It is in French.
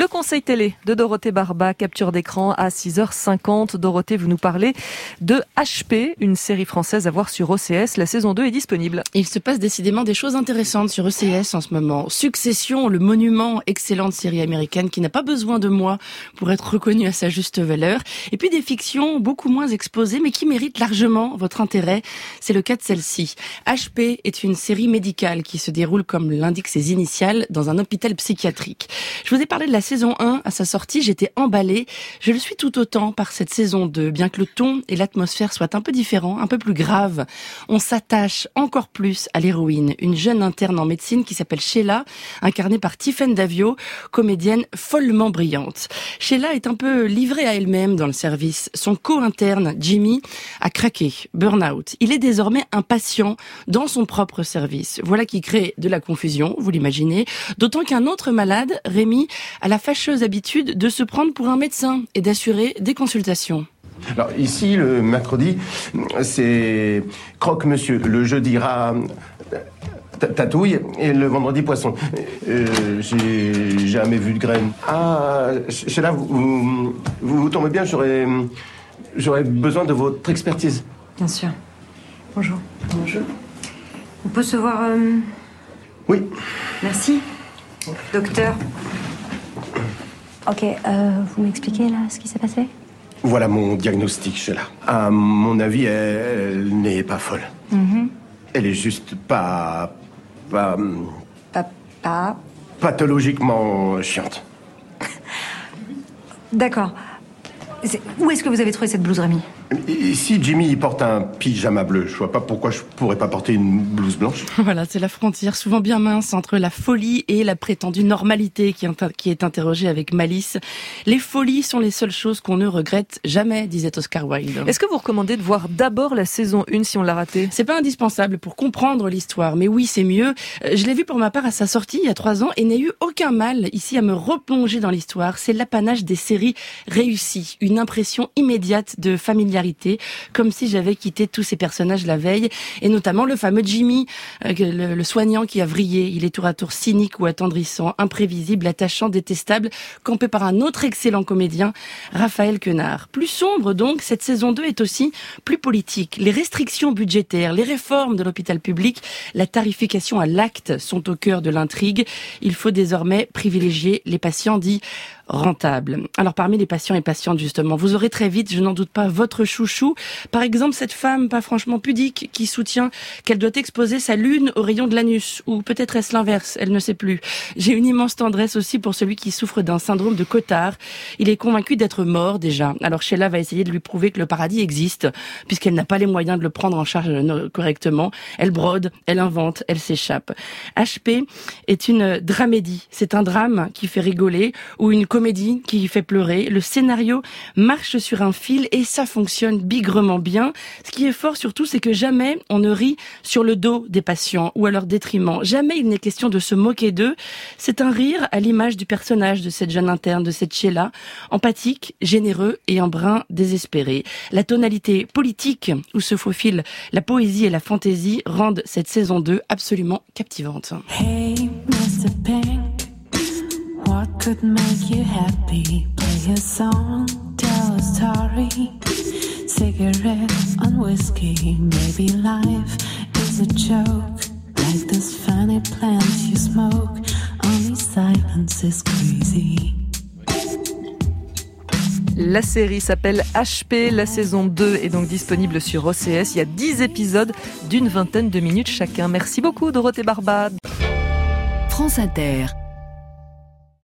Le conseil télé de Dorothée Barba, capture d'écran à 6h50. Dorothée, vous nous parlez de HP, une série française à voir sur OCS. La saison 2 est disponible. Il se passe décidément des choses intéressantes sur OCS en ce moment. Succession, le monument, excellente série américaine qui n'a pas besoin de moi pour être reconnue à sa juste valeur. Et puis des fictions beaucoup moins exposées mais qui méritent largement votre intérêt. C'est le cas de celle-ci. HP est une série médicale qui se déroule comme l'indiquent ses initiales dans un hôpital psychiatrique. Je vous ai parlé de la saison 1 à sa sortie, j'étais emballée. Je le suis tout autant par cette saison 2, bien que le ton et l'atmosphère soient un peu différents, un peu plus graves. On s'attache encore plus à l'héroïne, une jeune interne en médecine qui s'appelle Sheila, incarnée par Tiffaine Davio, comédienne follement brillante. Sheila est un peu livrée à elle-même dans le service. Son co-interne, Jimmy, a craqué, burn-out. Il est désormais un patient dans son propre service. Voilà qui crée de la confusion, vous l'imaginez, d'autant qu'un autre malade, Rémi, a la fâcheuse habitude de se prendre pour un médecin et d'assurer des consultations. Alors ici, le mercredi, c'est croque-monsieur. Le jeudi, rat, tatouille. Et le vendredi, poisson. J'ai jamais vu de graines. Ah, Sheila, vous tombez bien, j'aurais besoin de votre expertise. Bien sûr. Bonjour. Bonjour. On peut se voir Oui. Merci. Docteur. Ok, vous m'expliquez là ce qui s'est passé ? Voilà mon diagnostic, Sheila. À mon avis, elle n'est pas folle. Elle est juste pas pathologiquement chiante. D'accord. Où est-ce que vous avez trouvé cette blouse, Rémi ? Si Jimmy porte un pyjama bleu, je vois pas pourquoi je pourrais pas porter une blouse blanche. Voilà, c'est la frontière souvent bien mince entre la folie et la prétendue normalité qui est interrogée avec malice. Les folies sont les seules choses qu'on ne regrette jamais, disait Oscar Wilde. Est-ce que vous recommandez de voir d'abord la saison 1 si on l'a ratée ? C'est pas indispensable pour comprendre l'histoire, mais oui, c'est mieux. Je l'ai vu pour ma part à sa sortie il y a 3 ans et n'ai eu aucun mal ici à me replonger dans l'histoire. C'est l'apanage des séries réussies, une impression immédiate de familiarité, comme si j'avais quitté tous ces personnages la veille, et notamment le fameux Jimmy, le soignant qui a vrillé. Il est tour à tour cynique ou attendrissant, imprévisible, attachant, détestable, campé par un autre excellent comédien, Raphaël Quenard. Plus sombre donc, cette saison 2 est aussi plus politique. Les restrictions budgétaires, les réformes de l'hôpital public, la tarification à l'acte sont au cœur de l'intrigue. Il faut désormais privilégier les patients dits rentables. Alors parmi les patients et patientes justement, vous aurez très vite, je n'en doute pas, votre chouchou. Par exemple, cette femme pas franchement pudique qui soutient qu'elle doit exposer sa lune au rayon de l'anus. Ou peut-être est-ce l'inverse, elle ne sait plus. J'ai une immense tendresse aussi pour celui qui souffre d'un syndrome de Cotard. Il est convaincu d'être mort déjà. Alors Sheila va essayer de lui prouver que le paradis existe, puisqu'elle n'a pas les moyens de le prendre en charge correctement. Elle brode, elle invente, elle s'échappe. HP est une dramédie. C'est un drame qui fait rigoler, ou une comédie qui fait pleurer. Le scénario marche sur un fil et ça fonctionne bigrement bien. Ce qui est fort surtout, c'est que jamais on ne rit sur le dos des patients ou à leur détriment. Jamais il n'est question de se moquer d'eux. C'est un rire à l'image du personnage de cette jeune interne, de cette Sheila, empathique, généreux et un brin désespéré. La tonalité politique où se faufilent la poésie et la fantaisie rendent cette saison 2 absolument captivante. Hey, Mr. Pink, what could make you happy? Play a song, tell a story. Cigarette and whiskey, maybe life is a joke. Like those funny plants you smoke, only silence is crazy. La série s'appelle HP, la saison 2 est donc disponible sur OCS. Il y a 10 épisodes d'une 20aine de minutes chacun. Merci beaucoup Dorothée Barba. France Inter.